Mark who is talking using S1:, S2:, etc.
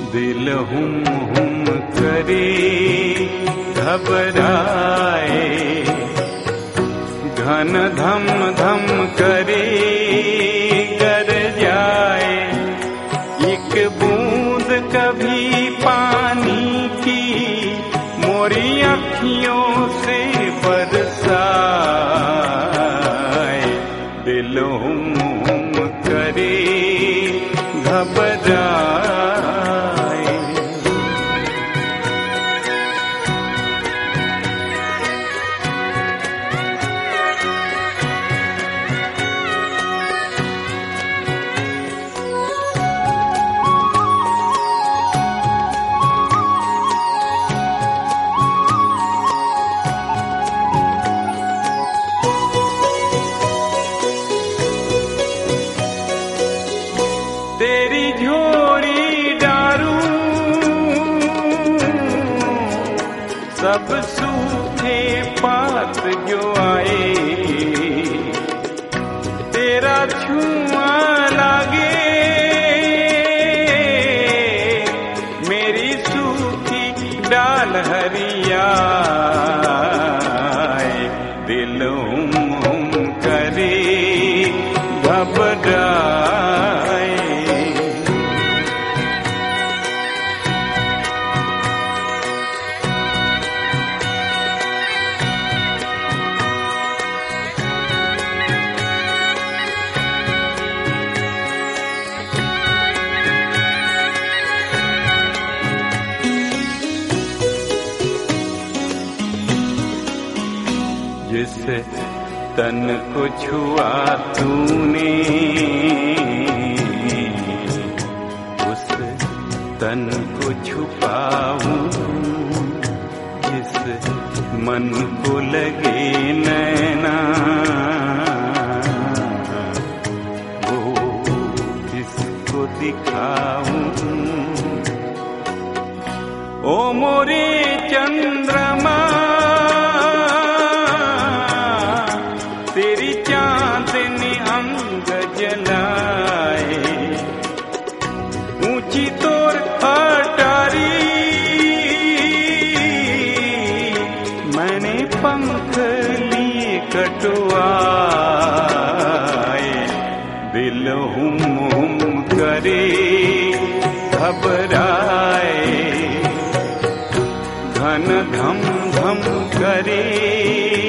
S1: दिल हुम हुम करे घबराए, घन धम धम करे गर जाए। एक बूंद कभी पानी की मोरी अखियों से बरसाए। दिल हुम हुम करे घबराए। तेरी झोरी डारू सब सूखे पात जो आए, तेरा छुआ लागे मेरी सूखी डाल हरियाए। दिल हुम हुम करे घबराए। जिस तन को छुआ तूने उस तन को छुपाऊं, जिस मन को लगे नैना वो किसको दिखाऊं। ओ मोरे चंद्रमा तेरी चांदनी अंग जलाए, ऊंची तोर अटारी मैंने पंख लिए कटवाए। दिल हुम हुम करे घबराए, घन धम धम करे